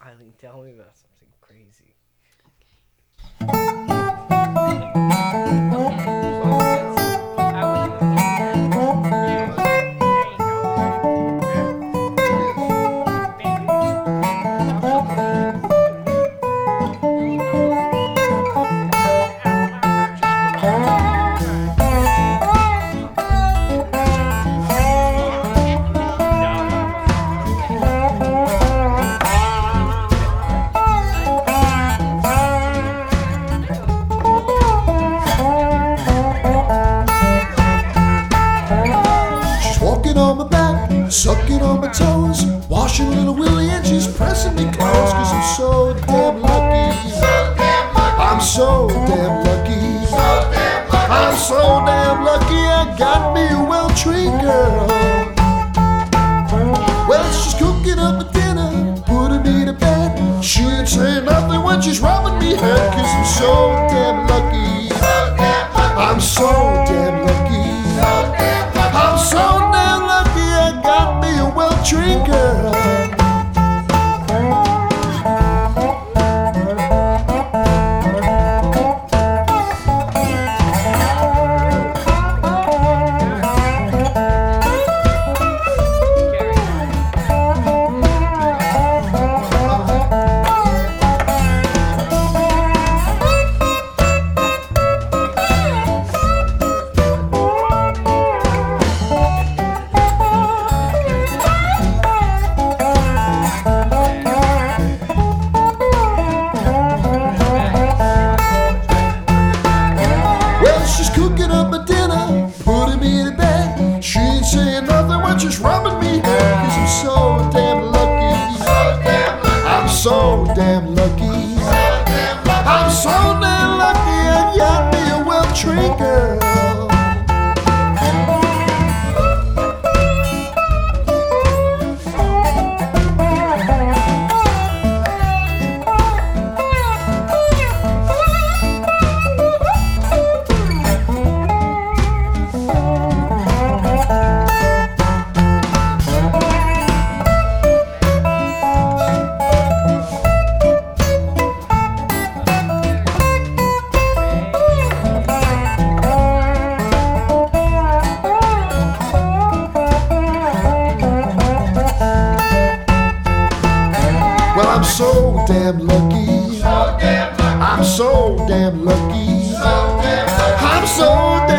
Eileen, tell me about something crazy. Sucking on my toes, washing little Willie, and she's pressing me close, cause I'm so damn lucky. I'm so damn lucky. I'm so damn lucky I got me a well-trained girl. Well, she's cooking up a dinner, putting me to bed. She ain't saying nothing when she's rubbing me head, cause I'm so damn lucky. I'm so damn lucky. I'm so damn lucky I got me a well-trained girl. Cooking up a dinner, putting me to bed. She ain't saying nothing when she's rubbing me head, cause I'm so damn lucky. I'm so damn lucky. I'm so damn lucky I got me a well-trained girl. I'm so damn lucky. I'm so damn lucky. I'm so